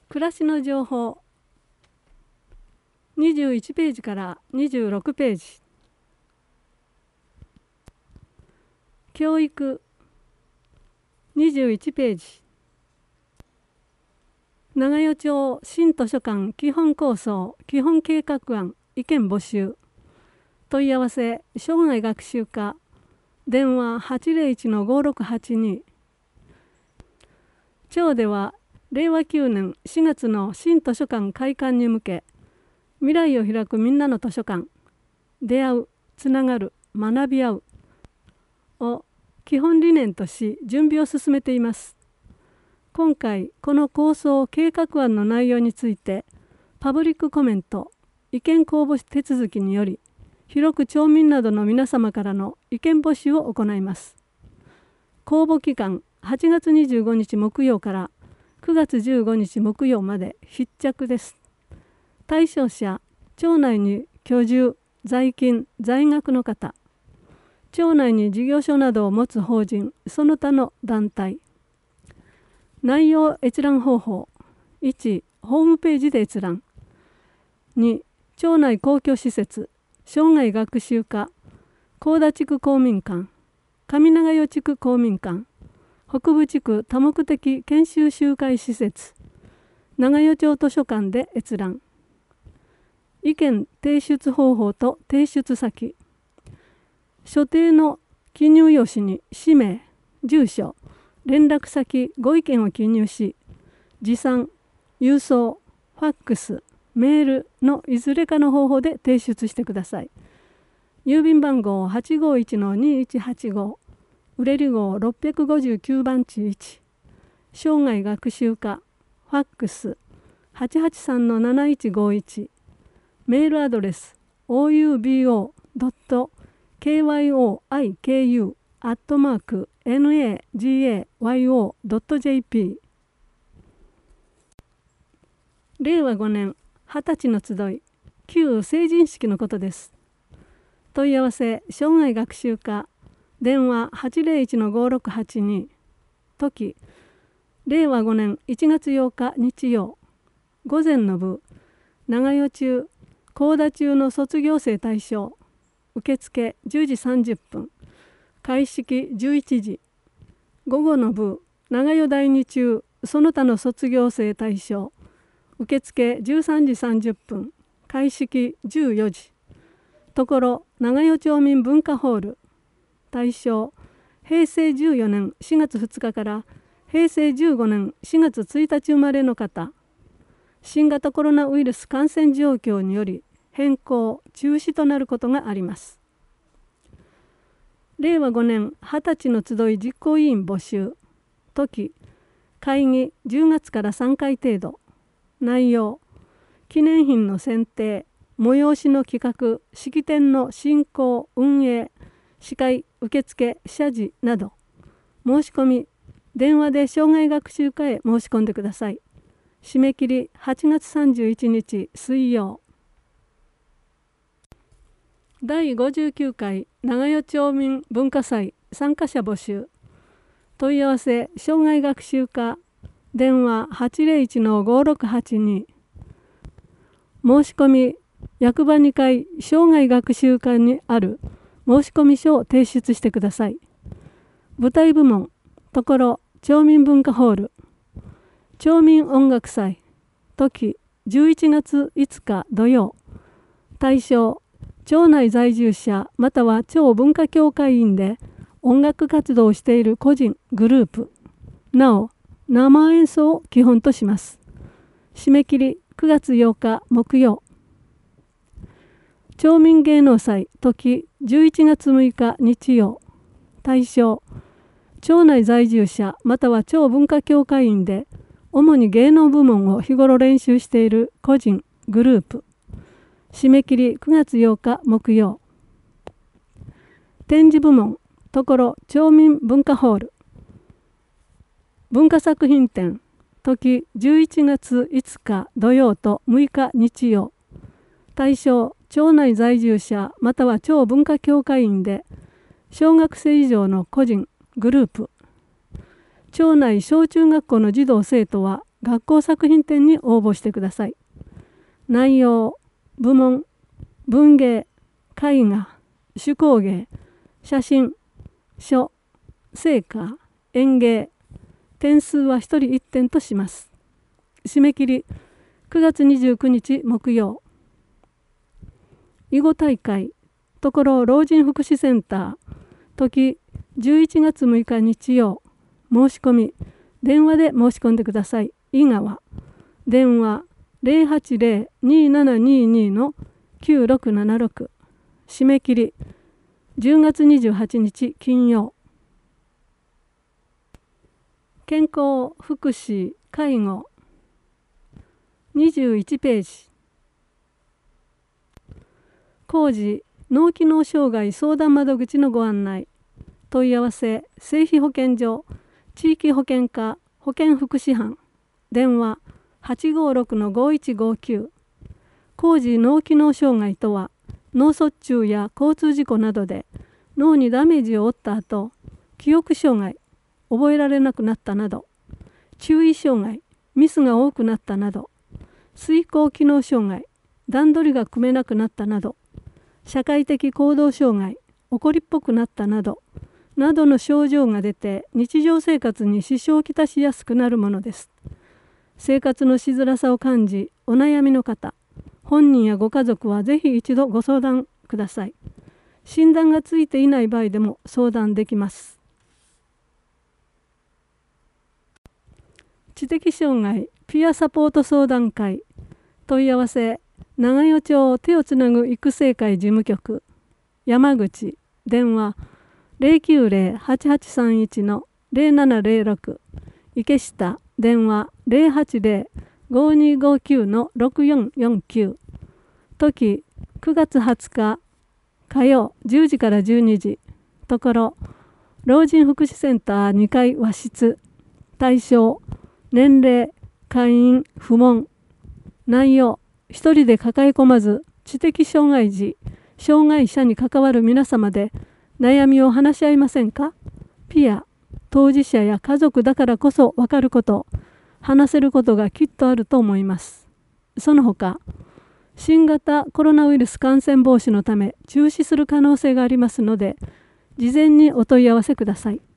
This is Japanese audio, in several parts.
暮らしの情報21ページから26ページ。教育21ページ。長与町新図書館基本構想基本計画案意見募集。問い合わせ生涯学習課電話801-5682。町では令和9年4月の新図書館開館に向け、未来を開くみんなの図書館、出会う、つながる、学び合うを基本理念とし準備を進めています。今回この構想計画案の内容についてパブリックコメント意見公募手続きにより、広く町民などの皆様からの意見募集を行います。公募期間8月25日木曜から9月15日木曜まで必着です。対象者、町内に居住、在勤、在学の方、町内に事業所などを持つ法人、その他の団体。内容閲覧方法。1、ホームページで閲覧。2、町内公共施設、生涯学習課、高田地区公民館、上長与地区公民館、北部地区多目的研修集会施設、長与町図書館で閲覧。意見提出方法と提出先。所定の記入用紙に氏名、住所、連絡先、ご意見を記入し、持参、郵送、ファックス、メールのいずれかの方法で提出してください。郵便番号851-2185、売り号659番地1、生涯学習課、ファックス883-7151、メールアドレス oubo.kyiku@nagayo.jp。 令和5年20歳の集い、旧成人式のことです。問い合わせ生涯学習課電話801-5682。時令和5年1月8日日曜。午前の部長与中高田中の卒業生対象。受付10時30分。開式11時。午後の部長与第二中その他の卒業生対象。受付13時30分。開式14時。ところ長与町民文化ホール。対象平成14年4月2日から平成15年4月1日生まれの方。新型コロナウイルス感染状況により変更・中止となることがあります。令和5年20歳の集い実行委員募集。時会議10月から3回程度。内容記念品の選定、催しの企画、式典の進行・運営、司会・受付・謝辞など。申し込み電話で生涯学習課へ申し込んでください。締め切り8月31日水曜。第59回長与町民文化祭参加者募集。問い合わせ生涯学習課電話801-5682。申し込み役場2階生涯学習課にある申込書を提出してください。舞台部門ところ町民文化ホール。町民音楽祭。時11月5日土曜。対象町内在住者または町文化協会員で音楽活動をしている個人グループ。なお生演奏を基本とします。締め切り9月8日木曜。町民芸能祭。時11月6日日曜。対象町内在住者または町文化協会員で主に芸能部門を日頃練習している個人グループ。締め切り9月8日木曜。展示部門ところ町民文化ホール。文化作品展。時11月5日土曜と6日日曜。対象町内在住者または町文化協会員で小学生以上の個人グループ。町内小中学校の児童生徒は学校作品展に応募してください。内容、部門、文芸、絵画、手工芸、写真、書、成果、演芸、点数は1人1点とします。締め切り9月29日木曜。囲碁大会、ところ老人福祉センター、時11月6日日曜。申し込み、電話で申し込んでください。井川。電話080-2722-9676。締め切り10月28日金曜。健康、福祉、介護。21ページ。工事、脳機能障害相談窓口のご案内。問い合わせ、生費保健所、地域保健課、保健福祉班。電話856-5159。工事脳機能障害とは、脳卒中や交通事故などで脳にダメージを負った後、記憶障害、覚えられなくなったなど、注意障害、ミスが多くなったなど、遂行機能障害、段取りが組めなくなったなど、社会的行動障害、怒りっぽくなったなどの症状が出て日常生活に支障をきたしやすくなるものです。生活のしづらさを感じお悩みの方、本人やご家族はぜひ一度ご相談ください。診断がついていない場合でも相談できます。知的障害ピアサポート相談会。問い合わせ、長与町手をつなぐ育成会事務局、山口。電話090-8831-0706。池下。電話080-5259-6449。時9月20日火曜10時から12時。ところ老人福祉センター2階和室。対象、年齢、会員不問。内容、一人で抱え込まず知的障害児、障害者に関わる皆様で悩みを話し合いませんか。ピア、当事者や家族だからこそ分かること、話せることがきっとあると思います。その他、新型コロナウイルス感染防止のため中止する可能性がありますので、事前にお問い合わせください。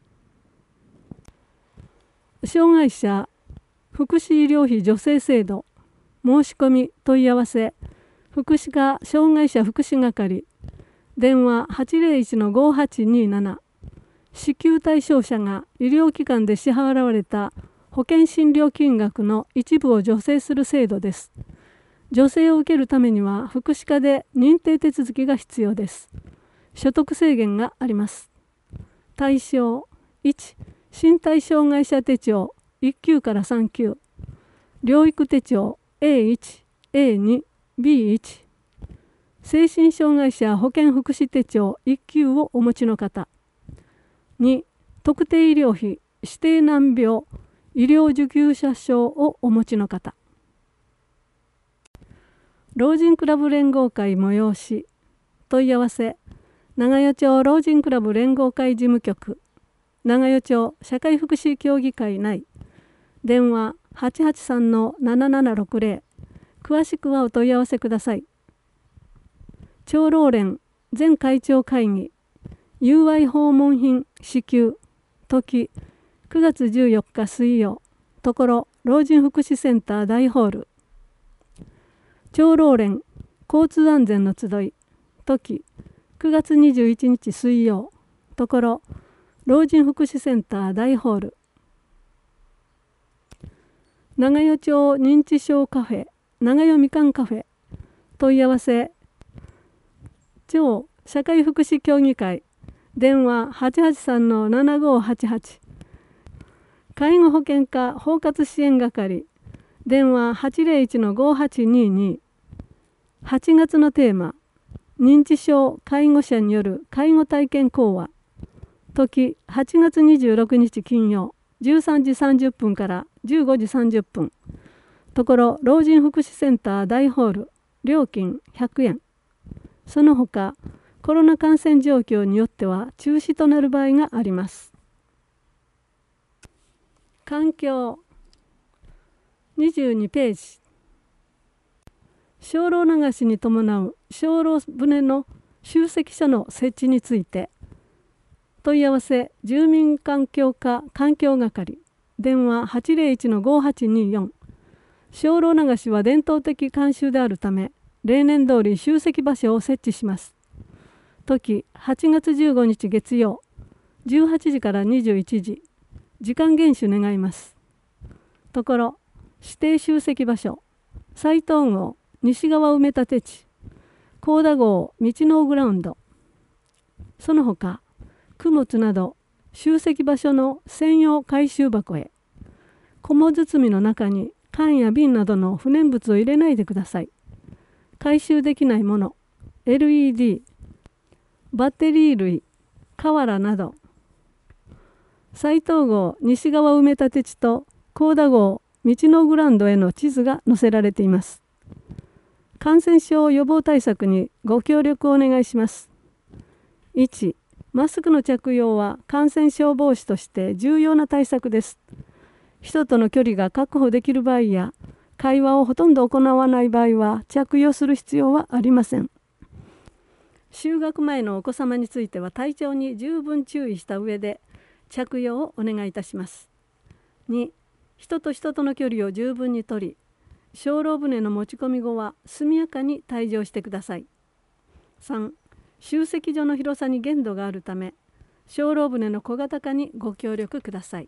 障害者福祉医療費助成制度。申し込み問い合わせ、福祉課障害者福祉係。電話801-5827。支給対象者が医療機関で支払われた保険診療金額の一部を助成する制度です。助成を受けるためには福祉課で認定手続きが必要です。所得制限があります。対象1、身体障害者手帳1級から3級、療育手帳A1、A2、B1、精神障害者保健福祉手帳1級をお持ちの方。2、特定医療費指定難病医療受給者証をお持ちの方。老人クラブ連合会催し。問い合わせ、長与町老人クラブ連合会事務局、長与町社会福祉協議会内。電話883-7760。詳しくはお問い合わせください。長老連全会長会議、友愛訪問品支給。時9月14日水曜。ところ老人福祉センター大ホール。長老連交通安全の集い。時9月21日水曜。ところ老人福祉センター大ホール。長与町認知症カフェ、長与みかんカフェ。問い合わせ、町社会福祉協議会。電話883-7588。介護保険課包括支援係。電話801-5822。8月のテーマ、認知症介護者による介護体験講話。時8月26日金曜13時30分から15時30分。ところ老人福祉センター大ホール。料金100円。その他コロナ感染状況によっては中止となる場合があります。環境、 22ページ。精霊流しに伴う精霊船の集積所の設置について、問い合わせ住民環境課環境係、電話 801-5824。精霊流しは伝統的慣習であるため、例年通り集積場所を設置します。時8月15日月曜、18時から21時、時間厳守願います。ところ、指定集積場所、斉藤郷西側埋め立て地、高田郷道のグラウンド、その他、供物など集積場所の専用回収箱へ、菰包みの中に缶や瓶などの不燃物を入れないでください。回収できないもの、LED、バッテリー類、瓦など、斉藤郷西側埋め立て地と高田郷道のグラウンドへの地図が載せられています。感染症予防対策にご協力をお願いします。1、マスクの着用は感染症防止として重要な対策です。人との距離が確保できる場合や、会話をほとんど行わない場合は着用する必要はありません。就学前のお子様については体調に十分注意した上で着用をお願いいたします。2、人と人との距離を十分にとり、精霊船の持ち込み後は速やかに退場してください。3、集積所の広さに限度があるため、精霊船の小型化にご協力ください。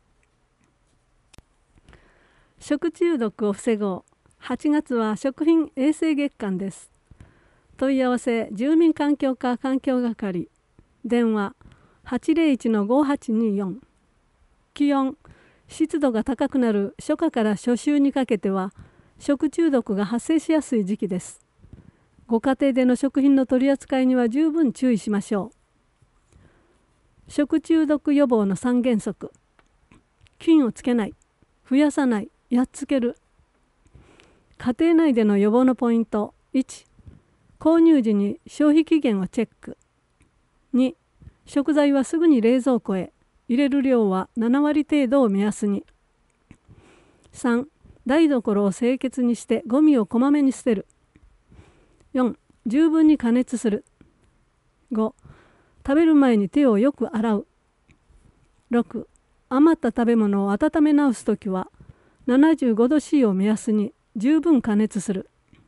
食中毒を防ごう。8月は食品衛生月間です。問い合わせ住民環境課環境係、電話 801-5824。気温、湿度が高くなる初夏から初秋にかけては食中毒が発生しやすい時期です。ご家庭での食品の取り扱いには十分注意しましょう。食中毒予防の3原則。菌をつけない、増やさない、やっつける。家庭内での予防のポイント。1、購入時に消費期限をチェック。2、食材はすぐに冷蔵庫へ。入れる量は7割程度を目安に。3、台所を清潔にしてゴミをこまめに捨てる。4、十分に加熱する。5、食べる前に手をよく洗う。6、余った食べ物を温め直すときは75度 C を目安に十分加熱する。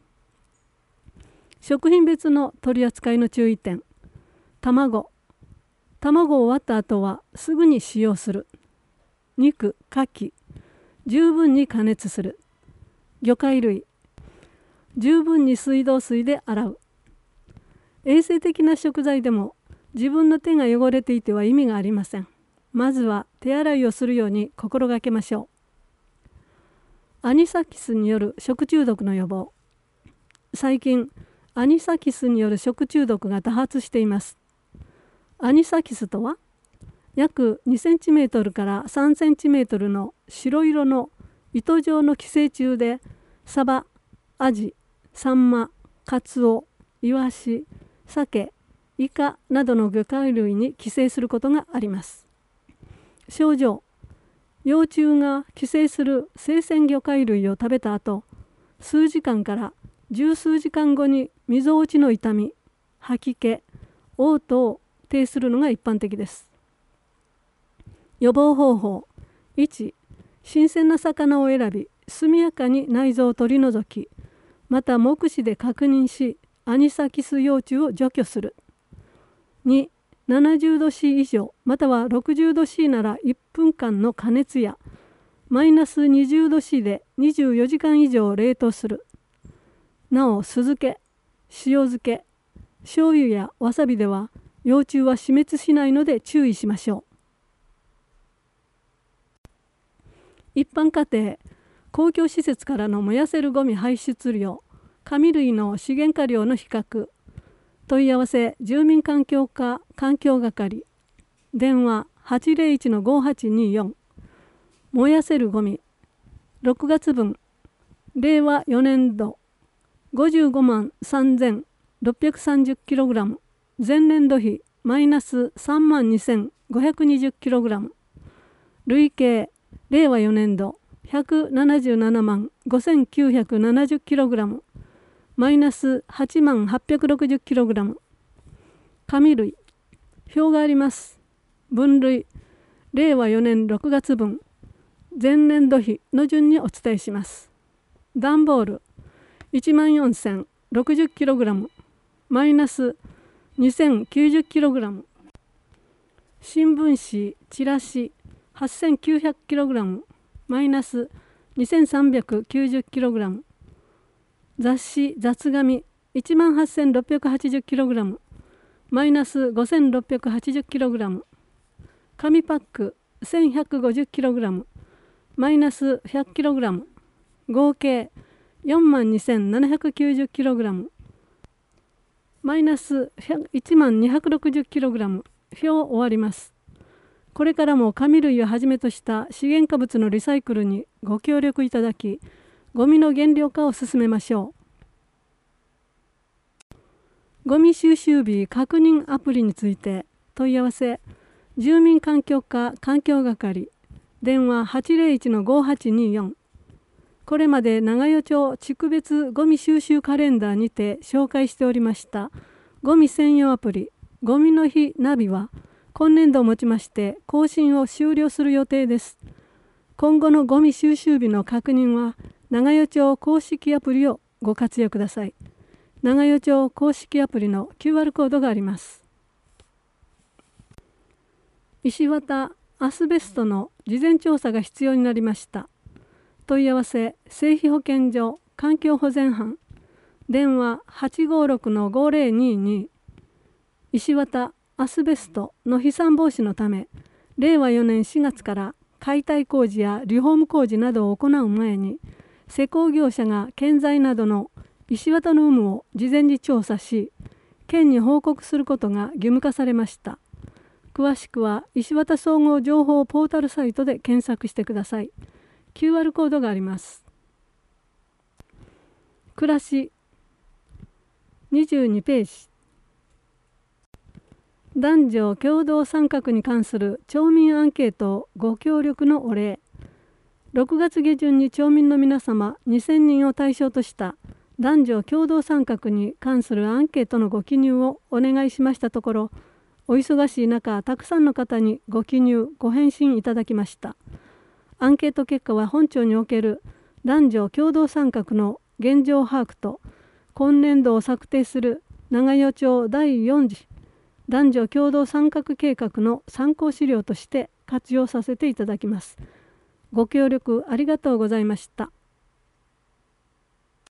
食品別の取り扱いの注意点。卵を割った後はすぐに使用する。肉、牡蠣、十分に加熱する。魚介類、十分に水道水で洗う。衛生的な食材でも自分の手が汚れていては意味がありません。まずは手洗いをするように心がけましょう。アニサキスによる食中毒の予防。最近、アニサキスによる食中毒が多発しています。アニサキスとは、約2センチメートルから3センチメートルの白色の糸状の寄生虫で、サバ、アジ、サンマ、カツオ、イワシ、サケ、イカなどの魚介類に寄生することがあります。症状、幼虫が寄生する生鮮魚介類を食べた後、数時間から十数時間後にみぞおちの痛み、吐き気、嘔吐を呈するのが一般的です。予防方法。1、新鮮な魚を選び、速やかに内臓を取り除き、また目視で確認し、アニサキス幼虫を除去する。2、70度 C 以上または60度 C なら1分間の加熱やマイナス20度 C で24時間以上冷凍する。なお酢漬け、塩漬け、醤油やわさびでは幼虫は死滅しないので注意しましょう。一般家庭、公共施設からの燃やせるゴミ排出量、紙類の資源化量の比較。問い合わせ住民環境課環境係、電話 801-5824。燃やせるゴミ6月分、令和4年度55万 3630kg、前年度比マイナス3万 2520kg、累計令和4年度 177万 5,970kg、マイナス8万 860kg。紙類、表があります。分類、令和4年6月分、前年度比の順にお伝えします。段ボール、14,060kg、マイナス 2,090kg。新聞紙、チラシ、8,900kg、マイナス 2,390kg。雑誌、雑紙、18,680kg、マイナス 5,680kg。紙パック、1,150kg、マイナス 100kg。合計 42,790kg、マイナス 12,260kg。表終わります。これからも紙類をはじめとした資源化物のリサイクルにご協力いただき、ゴミの減量化を進めましょう。ゴミ収集日確認アプリについて問い合わせ、住民環境課環境係、電話 801-5824。これまで長与町地区別ゴミ収集カレンダーにて紹介しておりましたゴミ専用アプリゴミの日ナビは今年度をもちまして更新を終了する予定です。今後のゴミ収集日の確認は長与町公式アプリをご活用ください。長与町公式アプリの QR コードがあります。石綿アスベストの事前調査が必要になりました。問い合わせ、製品保健所環境保全班、電話 856-5022。石綿アスベストの飛散防止のため、令和4年4月から解体工事やリフォーム工事などを行う前に、施工業者が建材などの石綿の有無を事前に調査し、県に報告することが義務化されました。詳しくは石綿総合情報ポータルサイトで検索してください。QR コードがあります。暮らし22ページ。男女共同参画に関する町民アンケートご協力のお礼。6月下旬に町民の皆様2000人を対象とした男女共同参画に関するアンケートのご記入をお願いしましたところ、お忙しい中たくさんの方にご記入ご返信いただきました。アンケート結果は本町における男女共同参画の現状把握と今年度を策定する長与町第4次男女共同参画計画の参考資料として活用させていただきます。ご協力ありがとうございました。